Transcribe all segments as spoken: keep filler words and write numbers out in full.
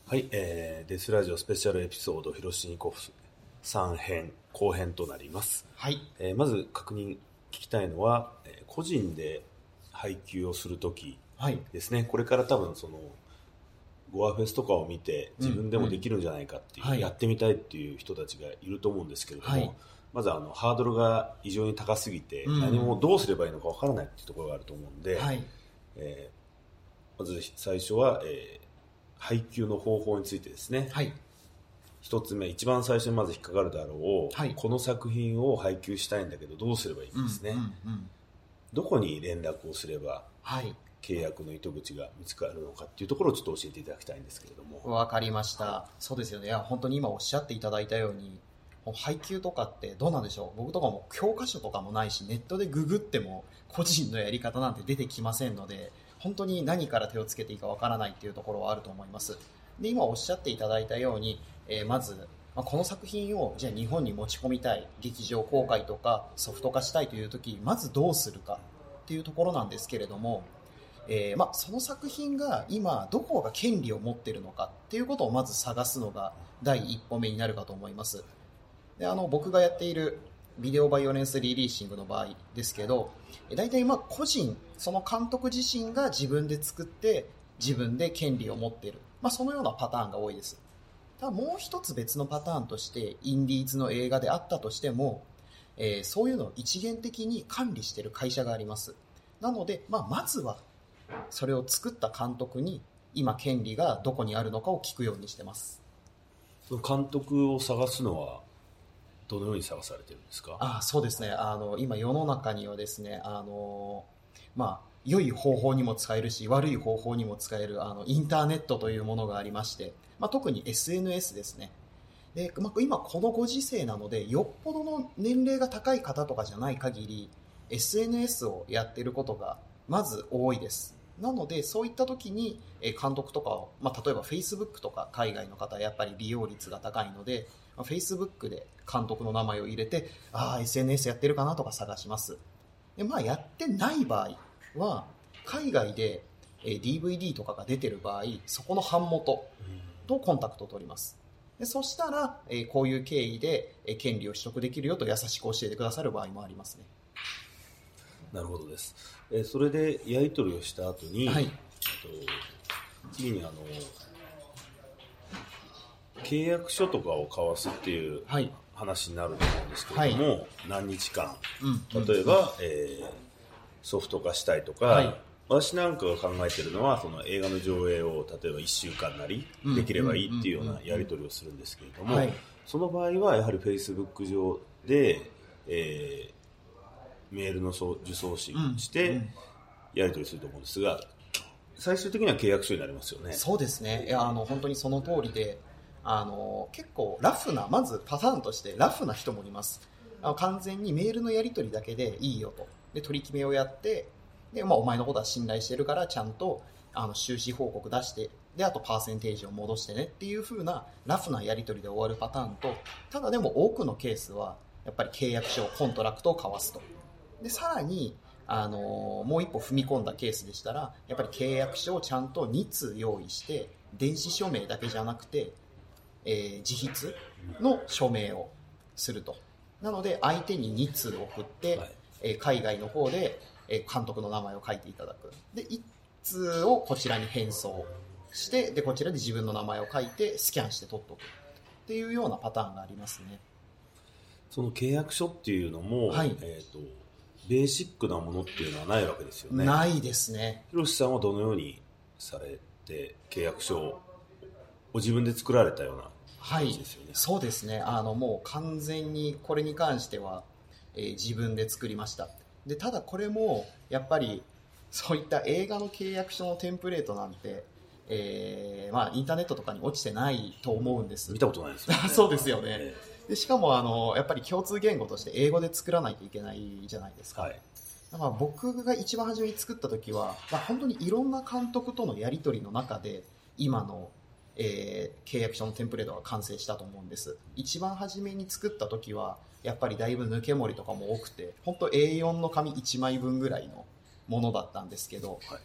はい、えー、デスラジオスペシャルエピソードヒロシニコフさん編後編となります。 はい。 えー、まず確認聞きたいのは、えー、個人で配給をするときですね、はい。これから多分そのゴアフェスとかを見て自分でもできるんじゃないかっていう、うんうん、やってみたいっていう人たちがいると思うんですけれども、はい、まずあのハードルが異常に高すぎて、うん、何もどうすればいいのかわからないっていうところがあると思うんで、はい、えー、まず最初は、えー配給の方法についてですね、はい、一つ目、一番最初にまず引っかかるだろう、はい、この作品を配給したいんだけどどうすればいいかですね、うんうんうん、どこに連絡をすれば、はい、契約の糸口が見つかるのかっていうところをちょっと教えていただきたいんですけれども。 わかりました、はい、そうですよね。いや本当に今おっしゃっていただいたように配給とかってどうなんでしょう。僕とかも教科書とかもないしネットでググっても個人のやり方なんて出てきませんので、本当に何から手をつけていいかわからないっていうところはあると思います。で今おっしゃっていただいたように、えー、まず、まあ、この作品をじゃあ日本に持ち込みたい、劇場公開とかソフト化したいという時まずどうするかっていうところなんですけれども、えーまあ、その作品が今どこが権利を持っているのかっていうことをまず探すのが第一歩目になるかと思います。であの僕がやっているビデオバイオレンスリリーシングの場合ですけど、大体まあ個人、その監督自身が自分で作って自分で権利を持っている、まあ、そのようなパターンが多いです。ただもう一つ別のパターンとしてインディーズの映画であったとしても、えー、そういうのを一元的に管理している会社があります。なので、まあ、まずはそれを作った監督に今権利がどこにあるのかを聞くようにしてます。 その監督を探すのはどのように探されてるんですか？ ああ、そうですね。あの今世の中にはですね、あのまあ良い方法にも使えるし悪い方法にも使えるあのインターネットというものがありまして、まあ、特に エスエヌエス ですね。で、まあ、今このご時世なのでよっぽどの年齢が高い方とかじゃない限り エスエヌエス をやっていることがまず多いです。なのでそういった時に監督とかを、まあ、例えば Facebook とか海外の方はやっぱり利用率が高いので、まあ、Facebook で監督の名前を入れて、ああ エスエヌエス やってるかなとか探します。で、まあ、やってない場合は海外で ディーブイディー とかが出てる場合、そこの版元とコンタクトを取ります。でそしたらこういう経緯で権利を取得できるよと優しく教えてくださる場合もありますね。 なるほどです。えそれでやり取りをした後に、はい、と次にあの契約書とかを交わすっていう話になると思うんですけれども、はい、何日間、うん、例えば、うんえー、ソフト化したいとか、はい、私なんかが考えているのはその映画の上映を例えばいっしゅうかんなりできればいいっていうようなやり取りをするんですけれども、その場合はやはり Facebook 上で、えーメールの受送信してやり取りすると思うんですが、最終的には契約書になりますよね。 そうですね。いやあの本当にその通りで、あの結構ラフな、まずパターンとしてラフな人もいます。あの完全にメールのやり取りだけでいいよと。で取り決めをやって、で、まあ、お前のことは信頼してるからちゃんとあの収支報告出して、であとパーセンテージを戻してねっていう風なラフなやり取りで終わるパターンと、ただでも多くのケースはやっぱり契約書、コントラクトを交わすと。でさらに、あのー、もう一歩踏み込んだケースでしたら、やっぱり契約書をちゃんとに通用意して電子署名だけじゃなくて、えー、自筆の署名をすると。なので相手にに通送って、はいえー、海外の方で、えー、監督の名前を書いていただく。でいち通をこちらに返送して、でこちらで自分の名前を書いてスキャンして取っておくっていうようなパターンがありますね。 その契約書っていうのも、はいえーとベーシックなものっていうのはないわけですよね。 ないですね。 ひろしさんはどのようにされて契約書をご自分で作られたような感じですよね。 はい、そうですね。あのもう完全にこれに関しては、えー、自分で作りました。でただこれもやっぱりそういった映画の契約書のテンプレートなんて、えーまあ、インターネットとかに落ちてないと思うんです。 見たことないですよね。 そうですよね。えーでしかもあのやっぱり共通言語として英語で作らないといけないじゃないですか、はい、だから僕が一番初めに作った時は、まあ、本当にいろんな監督とのやり取りの中で今の、えー、契約書のテンプレートが完成したと思うんです。一番初めに作った時はやっぱりだいぶ抜け盛りとかも多くて、本当 エーよん の紙いちまいぶんぐらいのものだったんですけど、はい、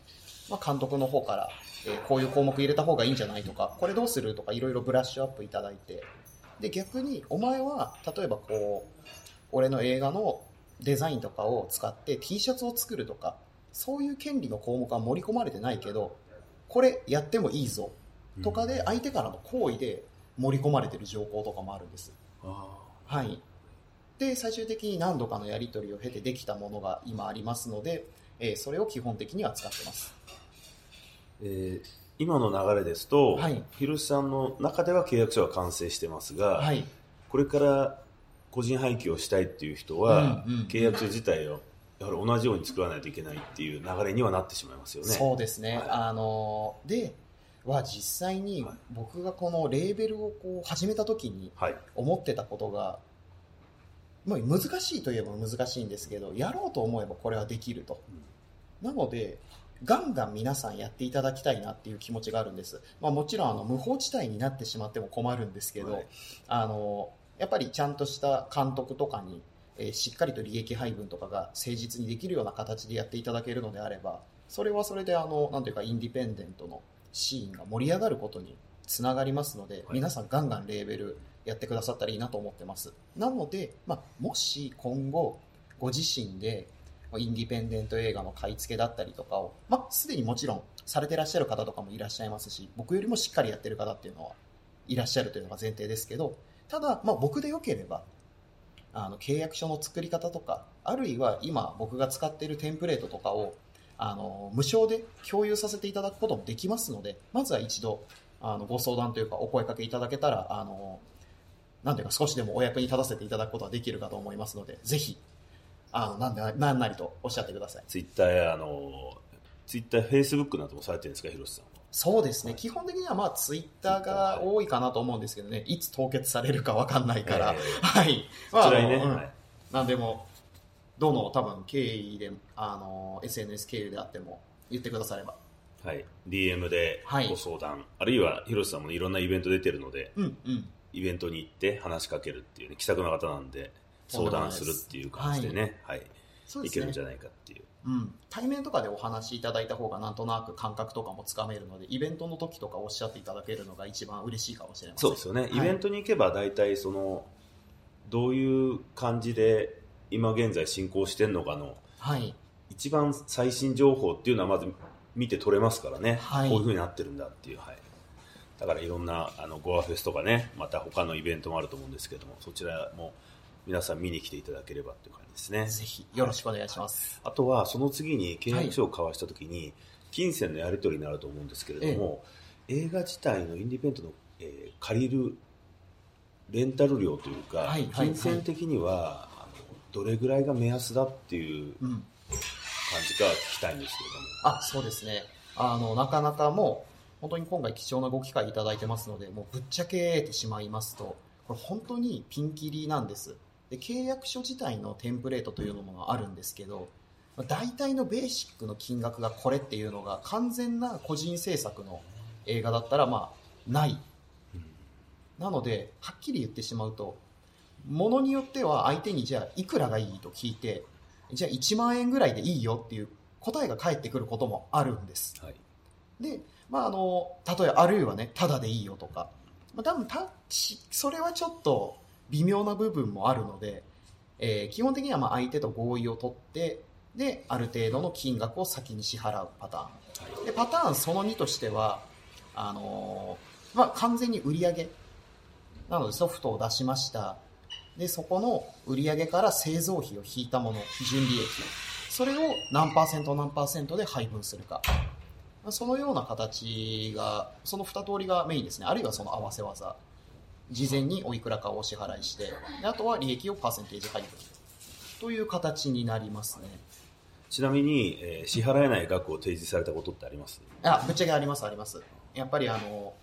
まあ、監督の方から、えー、こういう項目入れた方がいいんじゃないとか、これどうするとかいろいろブラッシュアップいただいて、で逆にお前は例えばこう俺の映画のデザインとかを使って T シャツを作るとか、そういう権利の項目は盛り込まれてないけど、これやってもいいぞとかで相手からの好意で盛り込まれてる条項とかもあるんです。あ、はい。で最終的に何度かのやり取りを経てできたものが今ありますので、えー、それを基本的には使ってます。 えー、今の流れですと、はい、ひろしさんの中では契約書は完成してますが、はい、これから個人配給をしたいっていう人は、うんうん、契約書自体をやはり同じように作らないといけないっていう流れにはなってしまいますよね。 そうですね、はい、あのでは実際に僕がこのレーベルをこう始めた時に思ってたことが、まあ、難しいといえば難しいんですけど、やろうと思えばこれはできると、うん、なのでガンガン皆さんやっていただきたいなっていう気持ちがあるんです。まあ、もちろんあの無法地帯になってしまっても困るんですけど、はい、あのやっぱりちゃんとした監督とかに、えー、しっかりと利益配分とかが誠実にできるような形でやっていただけるのであれば、それはそれであのなんていうかインディペンデントのシーンが盛り上がることにつながりますので、はい、皆さんガンガンレーベルやってくださったらいいなと思ってます。なので、まあ、もし今後ご自身でインディペンデント映画の買い付けだったりとかを、まあ、すでにもちろんされてらっしゃる方とかもいらっしゃいますし、僕よりもしっかりやってる方っていうのはいらっしゃるというのが前提ですけど、ただ、まあ、僕でよければあの契約書の作り方とか、あるいは今僕が使っているテンプレートとかをあの無償で共有させていただくこともできますので、まずは一度あのご相談というかお声かけいただけたら、あのなんていうか少しでもお役に立たせていただくことができるかと思いますので、ぜひあのなんでなんなりとおっしゃってください。 ツイッターやあのツイッター、フェイスブックなどもされてるんですか、広瀬さんは。 そうですね、はい、基本的にはまあツイッターが多いかなと思うんですけどね、いつ凍結されるか分かんないから、えー、はい、まあ、そちらにね、うん、はい、なんでもどの多分経緯であの エスエヌエス 経由であっても言ってくだされば、 はい、ディーエム でご相談、はい、あるいは広瀬さんもいろんなイベント出てるので、うんうん、イベントに行って話しかけるっていうね、気さくな方なんで相談するっていう感じでね、はいはい、そうですね、いけるんじゃないかっていう、 うん、対面とかでお話しいただいた方がなんとなく感覚とかもつかめるので、イベントの時とかおっしゃっていただけるのが一番嬉しいかもしれません。 そうですよね、はい、イベントに行けば大体そのどういう感じで今現在進行してるのかの、はい、一番最新情報っていうのはまず見て取れますからね、はい、こういう風になってるんだっていう、はい、だからいろんなあのゴアフェスとかね、また他のイベントもあると思うんですけども、そちらも皆さん見に来ていただければという感じですね。 ぜひよろしくお願いします、 はい、あとはその次に契約書を交わした時に金銭のやり取りになると思うんですけれども、ええ、映画自体のインディペンデントの、えー、借りるレンタル料というか、はいはい、金銭的には、あのどれぐらいが目安だっていう感じか聞きたいんですけれども、 うん、あ、そうですね、あのなかなかもう本当に今回貴重なご機会いただいてますので、もうぶっちゃけてしまいますと、これ本当にピンキリなんです。で契約書自体のテンプレートというのもあるんですけど、大体のベーシックの金額がこれっていうのが完全な個人制作の映画だったらまあない、うん、なのではっきり言ってしまうと、ものによっては相手にじゃあいくらがいいと聞いて、じゃあいちまんえんぐらいでいいよっていう答えが返ってくることもあるんです、はい、で、まあ、あの例えばあるいはねタダでいいよとか、まあ、多分タッチそれはちょっと微妙な部分もあるので、えー、基本的にはまあ相手と合意を取ってである程度の金額を先に支払うパターンで、パターンそのにとしてはあのーまあ、完全に売り上げなので、ソフトを出しました、でそこの売り上げから製造費を引いたもの、純利益、それを何パーセント何パーセントで配分するか、そのような形がそのに通りがメインですね。あるいはその合わせ技、事前においくらかをお支払いして、であとは利益をパーセンテージ配分という形になりますね。 ちなみに、えー、支払えない額を提示されたことってあります？ あ、ぶっちゃけありますあります。やっぱりあの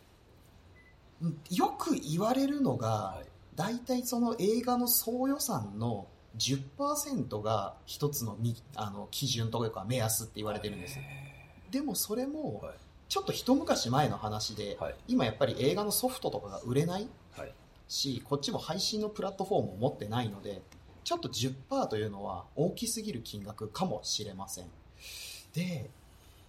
よく言われるのが、はい、だいたいその映画の総予算の じゅっパーセント が一つのみあの基準というか目安って言われてるんです。でもそれもちょっと一昔前の話で、はい、今やっぱり映画のソフトとかが売れない、はい、し、こっちも配信のプラットフォームを持ってないので、ちょっと じゅっパーセント というのは大きすぎる金額かもしれません。で、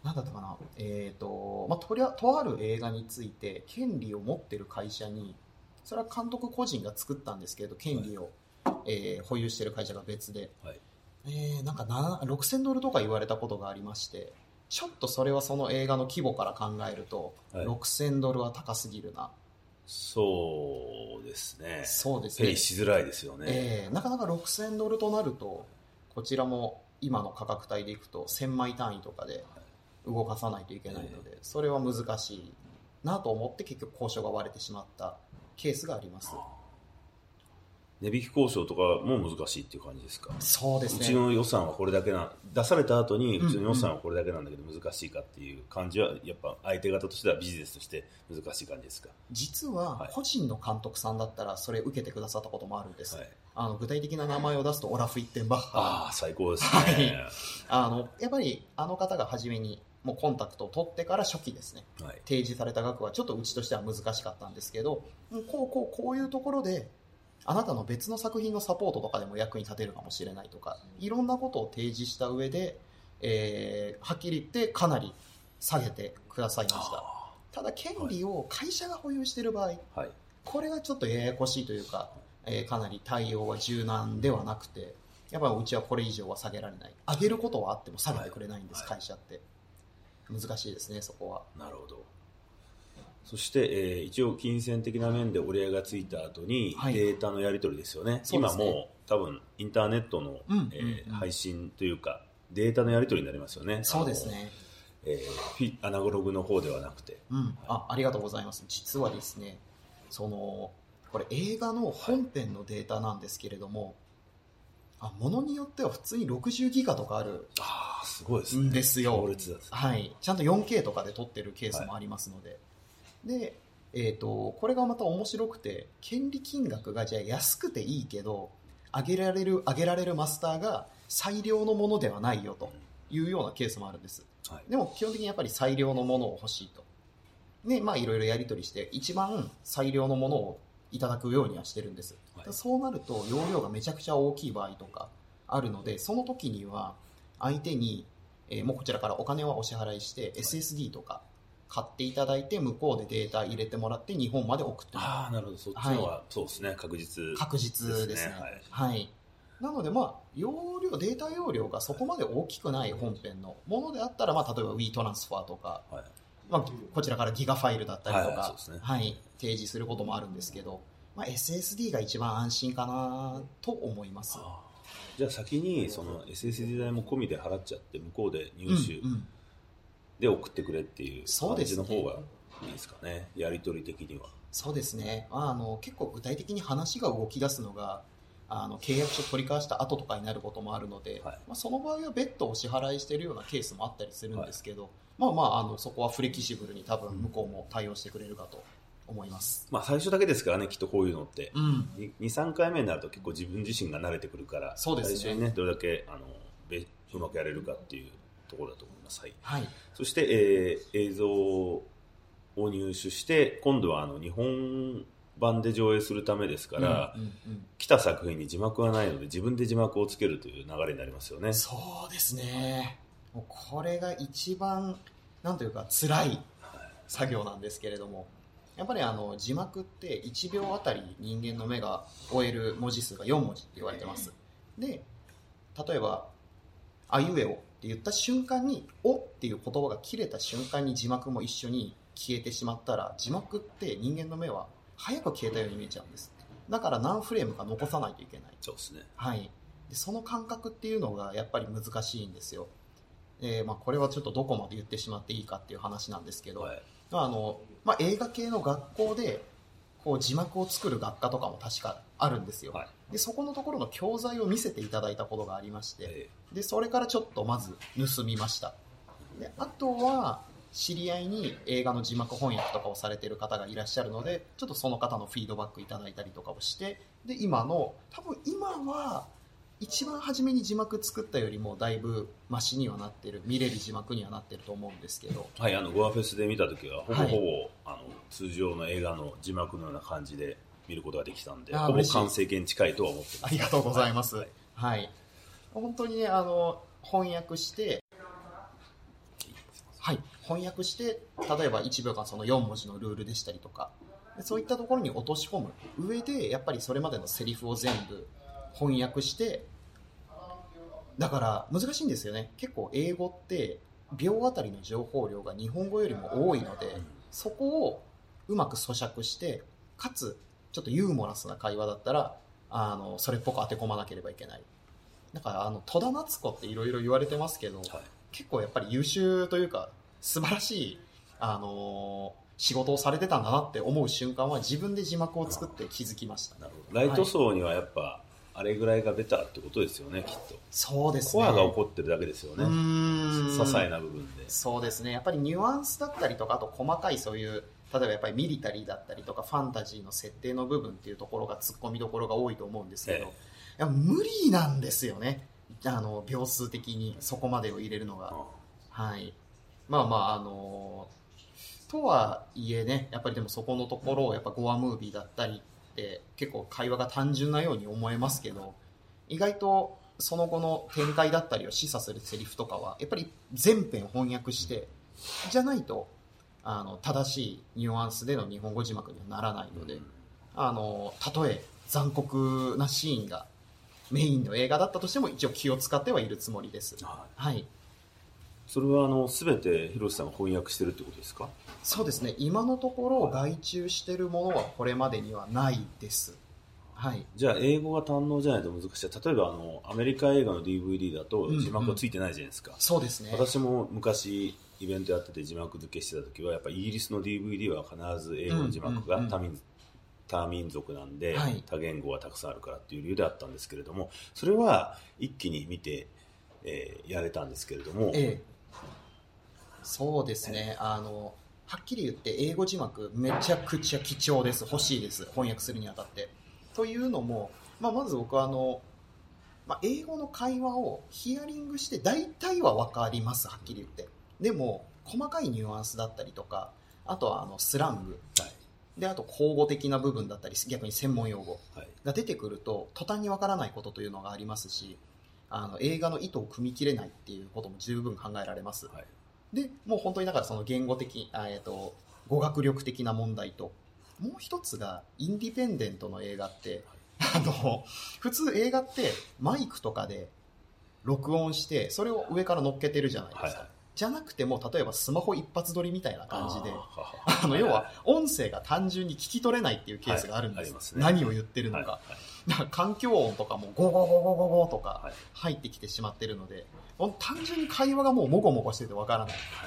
なんだったかな、えっ、ー、と、まあ、とりゃ、とある映画について、権利を持ってる会社に、それは監督個人が作ったんですけど、権利を、はい、えー、保有してる会社が別で、はい、えー、なんかろくせんドルとか言われたことがありまして、ちょっとそれはその映画の規模から考えると、はい、ろくせんドルは高すぎるな。 そうですね。 そうですね。 ペイしづらいですよね。 えー、なかなかろくせんドルとなると、こちらも今の価格帯でいくとせんまい単位とかで動かさないといけないので、それは難しいなと思って結局交渉が割れてしまったケースがあります。 値引き交渉とかも難しいっていう感じですか？ そうですね。 うちの予算はこれだけな、出された後にうちの予算はこれだけなんだけど難しいかっていう感じは、やっぱ相手方としてはビジネスとして難しい感じですか？ 実は個人の監督さんだったらそれ受けてくださったこともあるんです、はい、あの具体的な名前を出すとオラフ・イッテンバッハ。 ああ、最高ですね、 はい、あのやっぱりあの方が初めにもうコンタクトを取ってから初期ですね、はい、提示された額はちょっとうちとしては難しかったんですけど、こうこうこういうところであなたの別の作品のサポートとかでも役に立てるかもしれないとか、いろんなことを提示した上で、えー、はっきり言ってかなり下げてくださいました。ただ権利を会社が保有している場合、はい、これがちょっとややこしいというか、えー、かなり対応は柔軟ではなくて、やっぱりうちはこれ以上は下げられない。上げることはあっても下げてくれないんです、はい、会社って。難しいですね、そこは。 なるほど。そして、えー、一応金銭的な面で折り合いがついた後に、はい、データのやり取りですよね。今もう多分インターネットの、うんえーうん、配信というかデータのやり取りになりますよね。 そうですね。 えー、アナログの方ではなくて、 うん、あ、ありがとうございます。実はですね、そのこれ映画の本編のデータなんですけれども、はい、あ、ものによっては普通にろくじゅうギガとかある。 ああ、すごいですね。 んですよ。 強烈です。 はい、ちゃんと よんケー とかで撮ってるケースもありますので。はいで、えーと、これがまた面白くて、権利金額がじゃあ安くていいけど、上げられる、上げられるマスターが最良のものではないよというようなケースもあるんです。はい、でも基本的にやっぱり最良のものを欲しいと。で、まあいろいろやり取りして、一番最良のものをいただくようにはしてるんです。はい、そうなると、容量がめちゃくちゃ大きい場合とかあるので、その時には相手に、えー、もうこちらからお金はお支払いして、エスエスディー とか、買っていただいて向こうでデータ入れてもらって日本まで送ってもらう。 ああ、なるほど。そっちのは、はい、そうですね、確実ですね。 確実ですね。はい。はい、なので、まあ、容量、データ容量がそこまで大きくない本編のものであったら、まあ、例えば WeTransfer とか、はい、まあ、こちらからギガファイルだったりとか、はい、そうですね、はい、提示することもあるんですけど、まあ、エスエスディー が一番安心かなと思います。 じゃあ先にその エスエスディー 代も込みで払っちゃって向こうで入手、うんうんで送ってくれっていう感じの方がいいですかね、やり取り的には。 そうですね、あの結構具体的に話が動き出すのがあの契約書取り交わした後とかになることもあるので、はい、まあ、その場合は別途お支払いしているようなケースもあったりするんですけど、はい、まあまあ、あのそこはフレキシブルに多分向こうも対応してくれるかと思います、 まあ、最初だけですからね、きっとこういうのって、うん、にさんかいめになると結構自分自身が慣れてくるから、そうですね、最初にねどれだけあのうまくやれるかっていうところだと思います。はいはい、そして、えー、映像を入手して今度はあの日本版で上映するためですから、うんうんうん、来た作品に字幕がないので自分で字幕をつけるという流れになりますよね。 そうですね、もうこれが一番なんというか辛い作業なんですけれども、やっぱりあの字幕っていちびょうあたり人間の目が追える文字数がよんもじって言われてます。で、例えばあいうえおって言った瞬間におっていう言葉が切れた瞬間に字幕も一緒に消えてしまったら、字幕って人間の目は早く消えたように見えちゃうんです。だから何フレームか残さないといけない。 そうですね、 はい、でその感覚っていうのがやっぱり難しいんですよ。えーまあ、これはちょっとどこまで言ってしまっていいかっていう話なんですけど、はい、あのまあ、映画系の学校でこう字幕を作る学科とかも確かあるんですよ、はい、でそこのところの教材を見せていただいたことがありまして、はい、でそれからちょっとまず盗みました。であとは知り合いに映画の字幕翻訳とかをされている方がいらっしゃるので、ちょっとその方のフィードバックいただいたりとかをして、で今の多分今は一番初めに字幕作ったよりもだいぶマシにはなってる、見れる字幕にはなってると思うんですけど、 はい、あのゴアフェスで見た時はほぼほぼ、はい、あの通常の映画の字幕のような感じで見ることができたんで、ほぼ完成形に近いとは思ってます。 ありがとうございます、はいはい、本当にね、あの翻訳して、 翻訳して、例えばいちびょうかんそのよんもじのルールでしたりとか、そういったところに落とし込む上で、やっぱりそれまでのセリフを全部翻訳して、だから難しいんですよね。結構英語って秒あたりの情報量が日本語よりも多いので、そこをうまく咀嚼して、かつちょっとユーモラスな会話だったら、あのそれっぽく当て込まなければいけない。だからあの戸田夏子っていろいろ言われてますけど、はい、結構やっぱり優秀というか素晴らしい、あのー、仕事をされてたんだなって思う瞬間は自分で字幕を作って気づきました。 なるほど。ライト層にはやっぱ、はい、あれぐらいがベターってことですよね、きっと。 そうですね。 コアが起こってるだけですよね。うーん、些細な部分で。 そうですね。やっぱりニュアンスだったりとか、あと細かいそういう、例えばやっぱりミリタリーだったりとかファンタジーの設定の部分っていうところが突っ込みどころが多いと思うんですけど、ええ、いや無理なんですよね。あの秒数的にそこまでを入れるのが、はい。まあまああのとはいえね、やっぱりでもそこのところをやっぱゴアムービーだったりって結構会話が単純なように思えますけど、意外とその後の展開だったりを示唆するセリフとかはやっぱり全編翻訳してじゃないとあの正しいニュアンスでの日本語字幕にはならないので、あのたとえ残酷なシーンがメインの映画だったとしても一応気を使ってはいるつもりです。はい。はい、 それはあの全て広瀬さんが翻訳してるってことですか？ そうですね。今のところ外注しているものはこれまでにはないです。はい。 じゃあ英語が堪能じゃないと難しい。例えばあのアメリカ映画の ディーブイディー だと字幕がついてないじゃないですか。うんうん、 そうですね。 私も昔イベントやってて字幕付けしてた時はやっぱイギリスの ディーブイディー は必ず英語の字幕が多民、うんうんうん、多民族なんで、はい、多言語がたくさんあるからっていう理由であったんですけれども、それは一気に見て、えー、やれたんですけれども、ええ、 そうですね、あのはっきり言って英語字幕めちゃくちゃ貴重です。欲しいです、翻訳するにあたって。というのも、まあ、まず僕はあの、まあ、英語の会話をヒアリングして大体は分かります、はっきり言って。でも細かいニュアンスだったりとか、あとはあのスラング、はい、であと口語的な部分だったり逆に専門用語が出てくると途端に分からないことというのがありますし、あの映画の意図を組み切れないっていうことも十分考えられます。はい、でもう本当にだからその言語的、えーと、語学力的な問題と、もう一つがインディペンデントの映画って、あの普通映画ってマイクとかで録音してそれを上から乗っけてるじゃないですか。はいはい、じゃなくても例えばスマホ一発撮りみたいな感じで、ああの要は音声が単純に聞き取れないっていうケースがあるんです。はい、ありますね。何を言ってるのか。はいはい、だから環境音とかもゴゴゴゴゴゴとか入ってきてしまってるので、単純に会話がもうモゴモゴしててわからない。はい、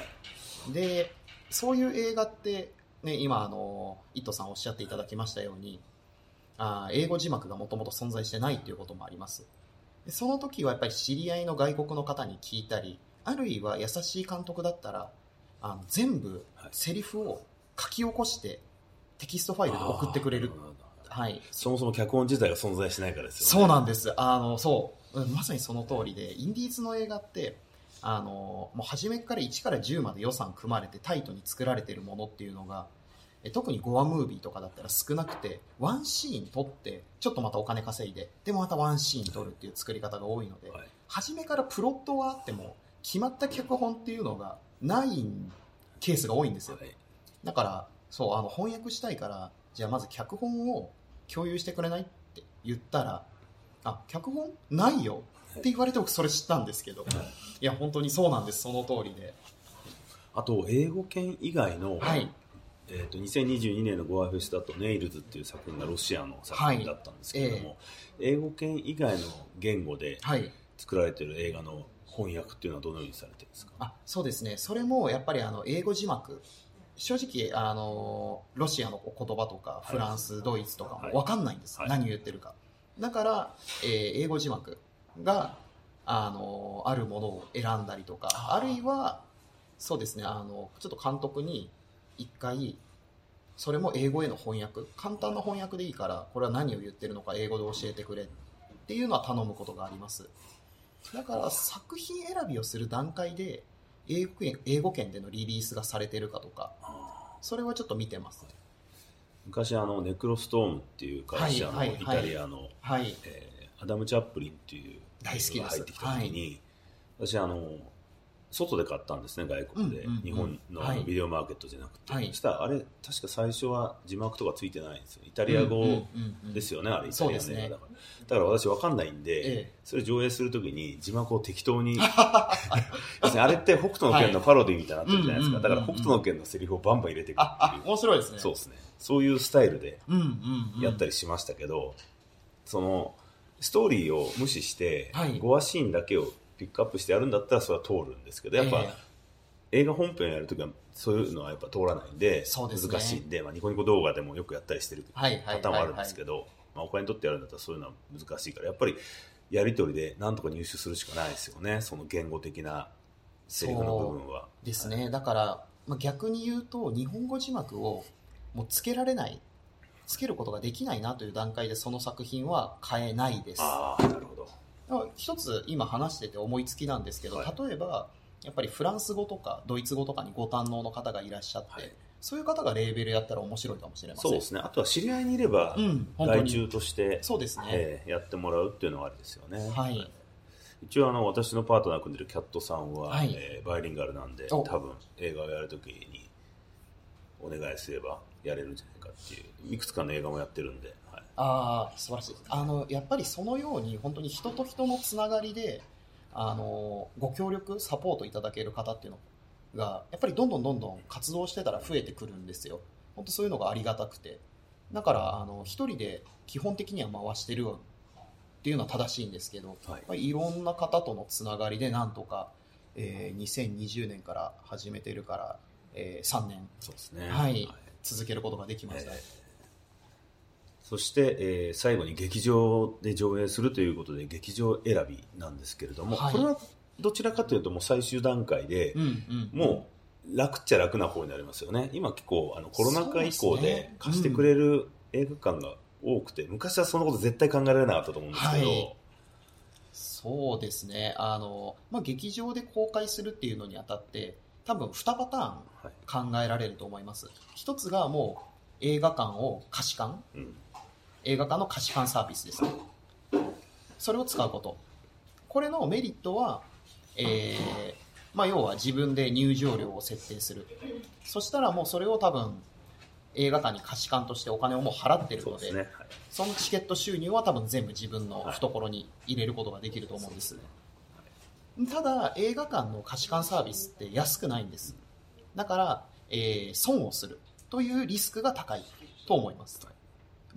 でそういう映画って、ね、今あのイットさんおっしゃっていただきましたように、あ英語字幕がもともと存在してないということもあります。でその時はやっぱり知り合いの外国の方に聞いたり、あるいは優しい監督だったらあの全部セリフを書き起こしてテキストファイルで送ってくれる。はい、 そもそも脚本自体が存在しないからですよね。 そうなんです。あのそうまさにその通りで、インディーズの映画ってあのもう初めからいちからじゅうまで予算組まれてタイトに作られているものっていうのが、特にゴアムービーとかだったら少なくて、ワンシーン撮ってちょっとまたお金稼いで、でもまたワンシーン撮るっていう作り方が多いので、はい、初めからプロットはあっても決まった脚本っていうのがないケースが多いんですよ。はい、だからそうあの翻訳したいから、じゃあまず脚本を共有してくれないって言ったら、あ脚本ないよって言われて僕それ知ったんですけど、はい、いや本当にそうなんです。その通りで、 あと英語圏以外の、はい、えー、とにせんにじゅうにねんのゴアフェスだとネイルズっていう作品がロシアの作品だったんですけれども、はいえー、英語圏以外の言語で作られている映画の翻訳っていうのはどのようにされてるんですか？ あそうですね、それもやっぱりあの英語字幕、正直あのロシアの言葉とかフランス、はい、ドイツとかも分かんないんです、はい、何を言ってるか。だから、えー、英語字幕があのあるものを選んだりとか、あるいはそうですね、あのちょっと監督に一回それも英語への翻訳、簡単な翻訳でいいからこれは何を言ってるのか英語で教えてくれっていうのは頼むことがあります。だから作品選びをする段階で英語圏、英語圏でのリリースがされてるかとか、それはちょっと見てます。 昔あのネクロストームっていう会社のイタリアの、はいはいえー、アダム・チャップリンっていう大好きですが入ってきた時に、はい、私あの外で買ったんですね、外国で、うんうんうん、日本のビデオマーケットじゃなくて、はい、そしたらあれ確か最初は字幕とかついてないんですよ。イタリア語ですよね、うんうんうんうん、あれイタリアの映画だから、ね、だから私分かんないんで、ええ、それ上映するときに字幕を適当にあれって北斗の拳のパロディみたいになってるじゃないですか、はい、だから北斗の拳のセリフをバンバン入れていくっていう、ああ面白いですね。 そうですね、そういうスタイルでやったりしましたけど、うんうんうん、そのストーリーを無視して、はい、ごわシーンだけをピックアップしてやるんだったらそれは通るんですけど、やっぱ、えー、映画本編やるときはそういうのはやっぱ通らないんで、そうですね、難しいんで、まあ、ニコニコ動画でもよくやったりしてるパターンはあるんですけど、まあ、お金にとってやるんだったらそういうのは難しいから、やっぱりやり取りで何とか入手するしかないですよね、その言語的なセリフの部分は。 そうですね、はい、だから、まあ、逆に言うと日本語字幕をもうつけられないつけることができないなという段階でその作品は買えないです。 ああ、なるほど。一つ今話してて思いつきなんですけど、はい、例えばやっぱりフランス語とかドイツ語とかにご堪能の方がいらっしゃって、はい、そういう方がレーベルやったら面白いかもしれません。 そうですね。あとは知り合いにいれば、うん、外注としてそうですね、 えー、やってもらうっていうのはありですよね。 はい。 一応あの私のパートナー組んでるキャットさんは、はい、えー、バイリンガルなんで多分映画をやるときにお願いすればやれるんじゃないかっていういくつかの映画もやってるんで、はい、 ああ素晴らしい。あのやっぱりそのように本当に人と人のつながりであのご協力サポートいただける方っていうのがやっぱりどんどんどんどん活動してたら増えてくるんですよ。本当そういうのがありがたくて、だからあの一人で基本的には回してるっていうのは正しいんですけど、はい、いろんな方とのつながりでなんとか、えー、にせんにじゅうねんから始めてるから、えー、さんねん、 そうですね、 はいはい、続けることができました。えー、 そして、えー、最後に劇場で上映するということで劇場選びなんですけれども、はい、これはどちらかというともう最終段階で、うんうん、もう楽っちゃ楽な方になりますよね。今結構あのコロナ禍以降で貸してくれる映画館が多くて、昔はそのこと絶対考えられなかったと思うんですけど、はい、 そうですね、あの、まあ、劇場で公開するっていうのにあたって多分にパターン考えられると思います。はい、一つがもう映画館を貸し館、うん、映画館の貸し館サービスですね。それを使うこと、これのメリットは、えーまあ、要は自分で入場料を設定する。そしたらもうそれを多分映画館に貸し館としてお金をもう払ってるの で, そ, で、ね、はい、そのチケット収入は多分全部自分の懐に入れることができると思うんです、はい、ただ映画館の貸し館サービスって安くないんです。だから、えー、損をするというリスクが高いと思います、はい、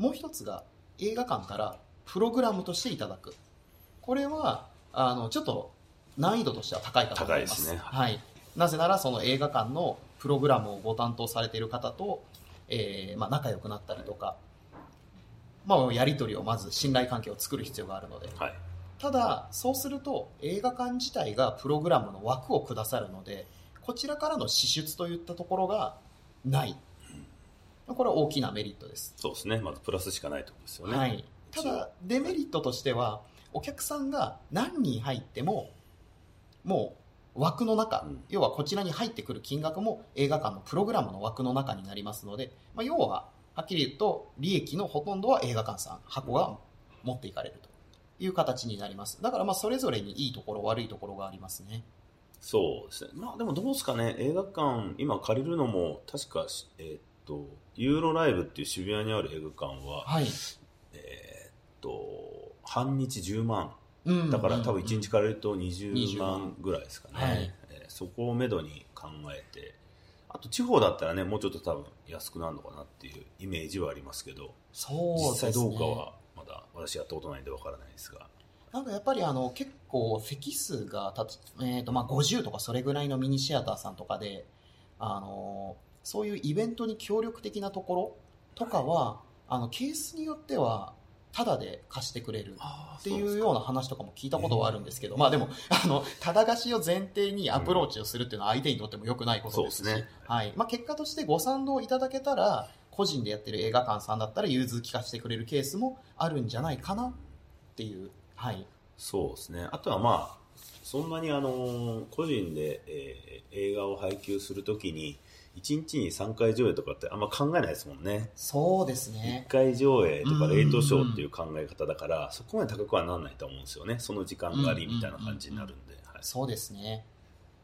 もう一つが映画館からプログラムとしていただく。これはあのちょっと難易度としては高いかと思います。高いですね、はい、なぜならその映画館のプログラムをご担当されている方とえーまあ、仲良くなったりとか、まあ、やり取りをまず信頼関係を作る必要があるので、はい、ただそうすると映画館自体がプログラムの枠をくださるのでこちらからの支出といったところがない、うん、これは大きなメリットです。 そうですね、まずプラスしかないところですよね、 はい、ただデメリットとしてはお客さんが何人入ってももう枠の中、うん、要はこちらに入ってくる金額も映画館のプログラムの枠の中になりますので、まあ、要ははっきり言うと利益のほとんどは映画館さん箱が持っていかれるという形になります。だからまあそれぞれにいいところ悪いところがありますね。 そうですね、まあ、でもどうですかね、映画館今借りるのも確か、えー、っとユーロライブっていう渋谷にある映画館は、はい、えー、っと半日じゅうまん、うん、だから多分いちにち借りるとにじゅうまんぐらいですかね、はい、えー、そこをめどに考えて、あと地方だったらねもうちょっと多分安くなるのかなっていうイメージはありますけど、 そうですね、 実際どうかはまだ私やったことないんでわからないですが、 なんかやっぱりあの結構席数がた、えーとまあ、ごじゅうとかそれぐらいのミニシアターさんとかで、あのそういうイベントに協力的なところとかは、はい、あのケースによってはタダで貸してくれるっていうような話とかも聞いたことはあるんですけど、まあでもあのタダ貸しを前提にアプローチをするっていうのは相手にとっても良くないことですし、うん、そうですね、はい、まあ、結果としてご賛同いただけたら個人でやってる映画館さんだったら融通聞かせてくれるケースもあるんじゃないかなっていう、はい、 そうですね。あとはまあそんなにあの個人で、えー、映画を配給するときにいちにちにさんかい上映とかってあんま考えないですもんね。 そうですね。 いっかい上映とかレイトショーっていう考え方だから、うんうん、そこまで高くはならないと思うんですよね。その時間がありみたいな感じになるんで、うんうんうん、はい、 そうですね。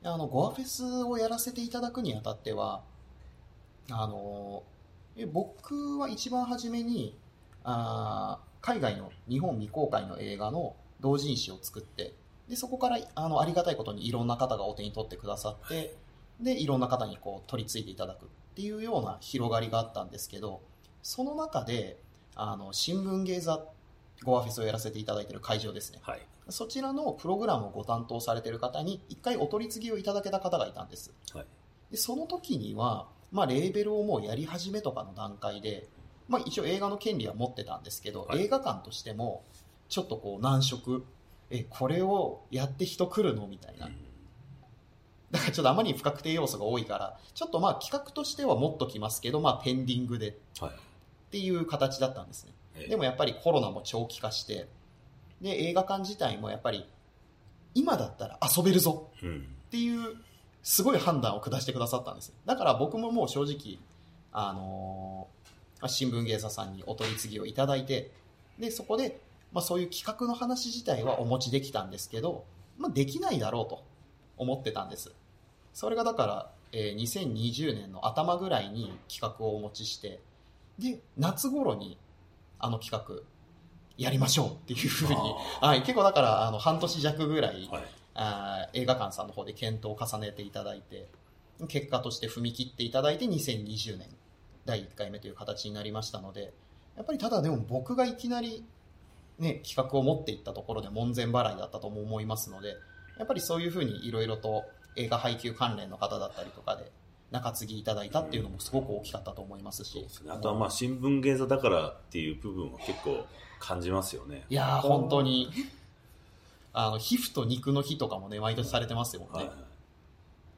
あのゴアフェスをやらせていただくにあたっては、あのえ僕は一番初めにあ海外の日本未公開の映画の同人誌を作って、でそこからあのありがたいことにいろんな方がお手に取ってくださって、でいろんな方にこう取り継いでいただくっていうような広がりがあったんですけど、その中であの新聞芸座ゴアフェスをやらせていただいている会場ですね、 はい、 そちらのプログラムをご担当されている方に一回お取り次ぎをいただけた方がいたんです、はい、でその時には、まあ、レーベルをもうやり始めとかの段階で、まあ、一応映画の権利は持ってたんですけど、はい、映画館としてもちょっとこう難色、えこれをやって人来るのみたいな、うん、だからちょっとあまりに不確定要素が多いからちょっとまあ企画としては持っときますけど、まあ、ペンディングでっていう形だったんですね、はい、でもやっぱりコロナも長期化して、で映画館自体もやっぱり今だったら遊べるぞっていうすごい判断を下してくださったんです。だから僕ももう正直あのー、新聞芸座さんにお取り次ぎをいただいて、でそこで、まあ、そういう企画の話自体はお持ちできたんですけど、まあ、できないだろうと思ってたんです。それがだから、えー、にせんにじゅうねんの頭ぐらいに企画をお持ちして、で夏頃にあの企画やりましょうっていうふうに、はい、結構だからあの半年弱ぐらい、はい、あ映画館さんの方で検討を重ねていただいて、結果として踏み切っていただいてにせんにじゅうねんだいいっかいめという形になりましたので、やっぱりただでも僕がいきなり、ね、企画を持っていったところで門前払いだったとも思いますので、やっぱりそういうふうにいろいろと映画配給関連の方だったりとかで中継ぎいただいたっていうのもすごく大きかったと思いますし、 そうですね、あとはまあ新聞芸座だからっていう部分は結構感じますよね。 いやー本当にあの皮膚と肉の日とかもね毎年されてますよね、はいはい、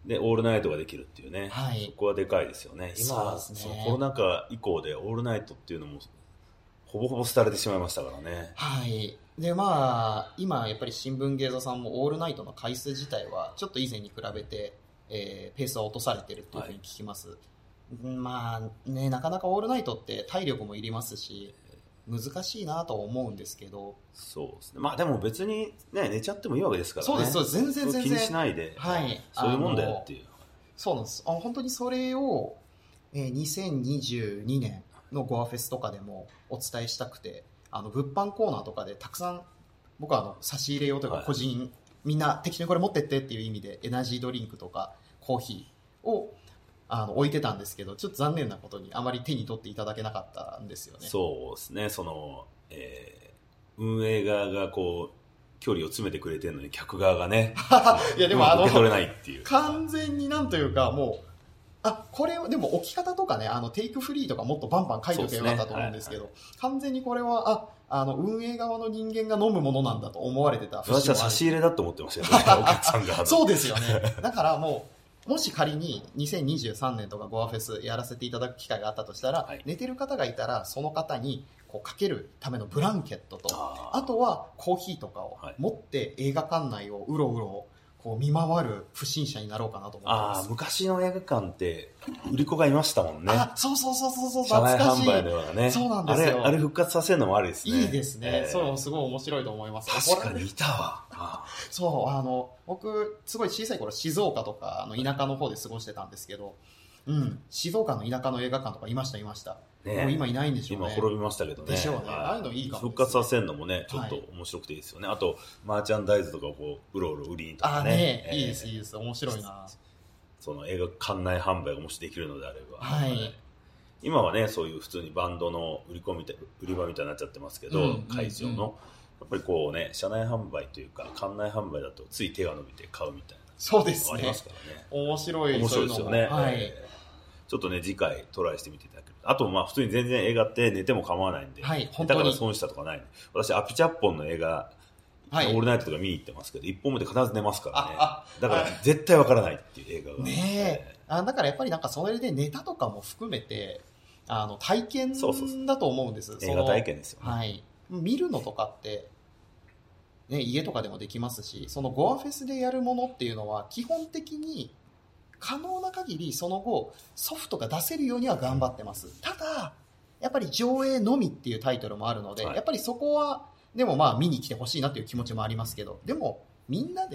でオールナイトができるっていうね、 はい、 そこはでかいですよね。今そうですね、そのコロナ禍以降でオールナイトっていうのもほぼほぼ廃れてしまいましたからね。 はい。でまあ今やっぱり新聞芸座さんもオールナイトの回数自体はちょっと以前に比べて、えー、ペースは落とされてるっていうふうに聞きます、はい、まあねなかなかオールナイトって体力もいりますし難しいなと思うんですけど、 そうですね、まあでも別にね寝ちゃってもいいわけですからね。 そうですそうです全然全然気にしないで、はい、そういうもんだよっていう。 そうなんです。あ本当にそれを、えー、にせんにじゅうにねんのゴアフェスとかでもお伝えしたくて、あの物販コーナーとかでたくさん僕はあの差し入れ用というか個人、はい、みんな適当にこれ持ってってっていう意味でエナジードリンクとかコーヒーをあの置いてたんですけど、ちょっと残念なことにあまり手に取っていただけなかったんですよね。 そうですね、その、えー、運営側がこう距離を詰めてくれてるのに客側がねいやでもあの受け取れないっていう完全になんというかもうあこれでも置き方とかねあのテイクフリーとかもっとバンバン書いておけばよかったと思うんですけど、ねはいはい、完全にこれはああの運営側の人間が飲むものなんだと思われてた。 私は差し入れだと思ってましたよねお客さんがそうですよね。だからもうもし仮ににせんにじゅうさんねんとかゴアフェスやらせていただく機会があったとしたら、はい、寝てる方がいたらその方にこうかけるためのブランケットと あ, あとはコーヒーとかを持って映画館内をうろうろこう見回る不審者になろうかなと思ってます。 あ昔の映画館って売り子がいましたもんね。 あそうそうそうそうそう車内販売のようなね。 そうなんですよ。 あれあれ復活させるのもありですね。 いいですね、えー、そうすごい面白いと思います。 確かにいたわ。あそうあの僕すごい小さい頃静岡とかあの田舎の方で過ごしてたんですけど、うん、静岡の田舎の映画館とかいましたいました。ね、もう今いないんでしょうね。 今滅びましたけどね。 でしょうね。ああいうのいいかも、ね、 復活させるのもねちょっと面白くていいですよね、はい、あとマーチャンダイズとかをこううろうろ売りにとかね。 あね、 えー、 いいですいいです面白いな。 その映画館内販売がもしできるのであれば、 はい、 今はねそういう普通にバンドの売り込みたい売り場みたいになっちゃってますけど、うんうんうん、会場のやっぱりこうね車内販売というか館内販売だとつい手が伸びて買うみたいな。 そうですね。 ありますからね。 面白い面白いですよね。 はい、 えーちょっとね次回トライしてみていただける。あとまあ普通に全然映画って寝ても構わないんで、 はい、本当にだから損したとかないんで。私アピチャッポンの映画、はい、オールナイトとか見に行ってますけどいっぽんめで必ず寝ますからね。ああだから絶対わからないっていう映画がねえ、あだからやっぱりなんかそれでネタとかも含めてあの体験だと思うんです。 そうそうそう映画体験ですよね、 はい、見るのとかってね家とかでもできますし、そのゴアフェスでやるものっていうのは基本的に可能な限りその後ソフトが出せるようには頑張ってます。ただやっぱり上映のみっていうタイトルもあるので、はい、やっぱりそこはでもまあ見に来てほしいなっていう気持ちもありますけど、でもみんなで